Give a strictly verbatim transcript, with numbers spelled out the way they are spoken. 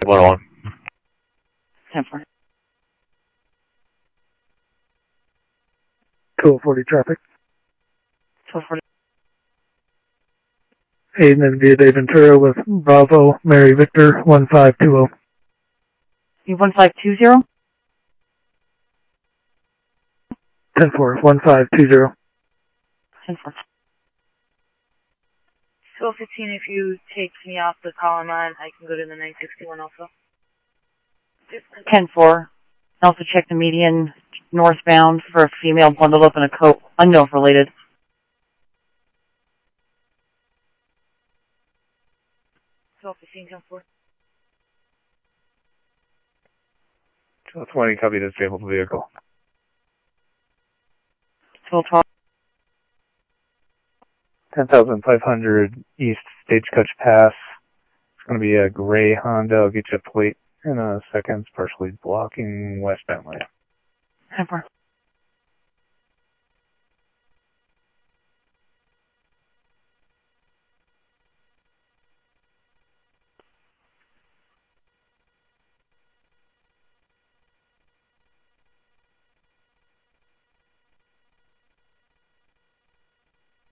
one oh one. ten four. twelve forty traffic. twelve forty. Aiden and Via de Ventura with Bravo, Mary Victor, one five two zero. You one five two zero? ten four, one five two zero. ten four. twelve fifteen, if you take me off the call I'm on, I can go to the nine sixty-one also. ten four. Also check the median northbound for a female bundled up in a coat, unknown related. twelve fifteen, ten four. twelve twenty, copy disabled vehicle. twelve twelve. ten thousand five hundred East Stagecoach Pass. It's going to be a gray Honda. I'll get you a plate in a second. It's partially blocking westbound lane. ten four.